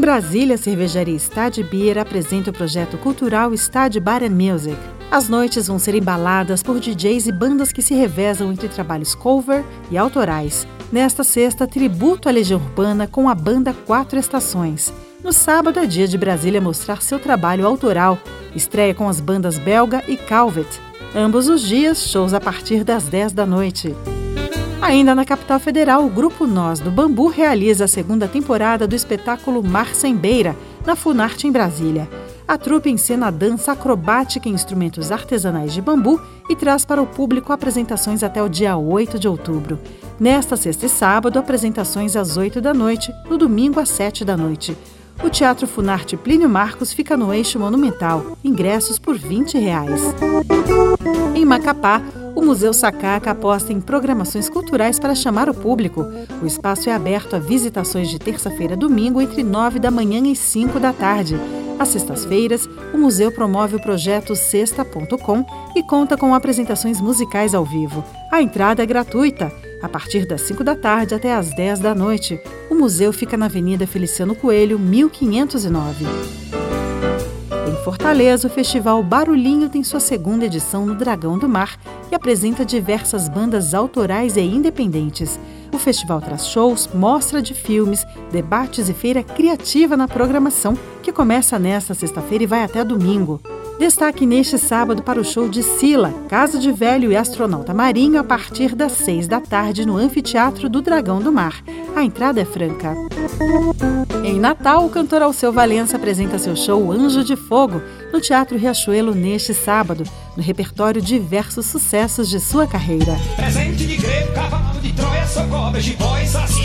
Brasília, a cervejaria Stad Beer apresenta o projeto cultural Stad Bar & Music. As noites vão ser embaladas por DJs e bandas que se revezam entre trabalhos cover e autorais. Nesta sexta, tributo à Legião Urbana com a banda Quatro Estações. No sábado é dia de Brasília mostrar seu trabalho autoral. Estreia com as bandas Belga e Calvet. Ambos os dias, shows a partir das 10 da noite. Ainda na capital federal, o Grupo Nós do Bambu realiza a segunda temporada do espetáculo Mar Sem Beira, na Funarte em Brasília. A trupe encena a dança acrobática em instrumentos artesanais de bambu e traz para o público apresentações até o dia 8 de outubro. Nesta sexta e sábado, apresentações às 8 da noite, no domingo às 7 da noite. O Teatro Funarte Plínio Marcos fica no Eixo Monumental, ingressos por R$20. Em Macapá, o Museu Sacaca aposta em programações culturais para chamar o público. O espaço é aberto a visitações de terça-feira a domingo entre 9 da manhã e 5 da tarde. Às sextas-feiras, o museu promove o projeto Sexta.com e conta com apresentações musicais ao vivo. A entrada é gratuita. A partir das 5 da tarde até às 10 da noite, o museu fica na Avenida Feliciano Coelho, 1509. Em Fortaleza, o Festival Barulhinho tem sua segunda edição no Dragão do Mar e apresenta diversas bandas autorais e independentes. O festival traz shows, mostra de filmes, debates e feira criativa na programação, que começa nesta sexta-feira e vai até domingo. Destaque neste sábado para o show de Sila, Casa de Velho e Astronauta Marinho, a partir das 6 da tarde no Anfiteatro do Dragão do Mar. A entrada é franca. Em Natal, o cantor Alceu Valença apresenta seu show Anjo de Fogo no Teatro Riachuelo neste sábado. No repertório, diversos sucessos de sua carreira. Presente de grego, cavalo de Troia, socorro, gibó e saci.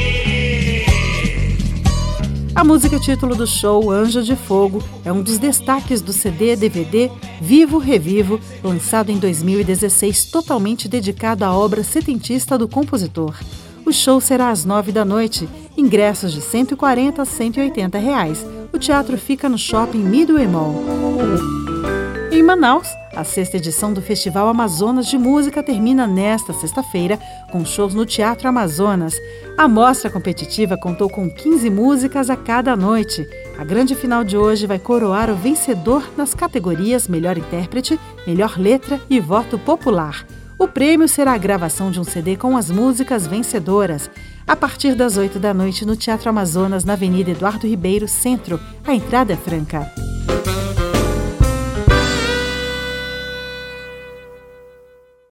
A música título do show, Anjo de Fogo, é um dos destaques do CD-DVD Vivo Revivo, lançado em 2016, totalmente dedicado à obra setentista do compositor. O show será às 9 da noite, ingressos de R$140 a R$180. O teatro fica no Shopping Midway Mall. Em Manaus, a sexta edição do Festival Amazonas de Música termina nesta sexta-feira com shows no Teatro Amazonas. A mostra competitiva contou com 15 músicas a cada noite. A grande final de hoje vai coroar o vencedor nas categorias Melhor Intérprete, Melhor Letra e Voto Popular. O prêmio será a gravação de um CD com as músicas vencedoras. A partir das 8 da noite no Teatro Amazonas, na Avenida Eduardo Ribeiro, Centro. A entrada é franca.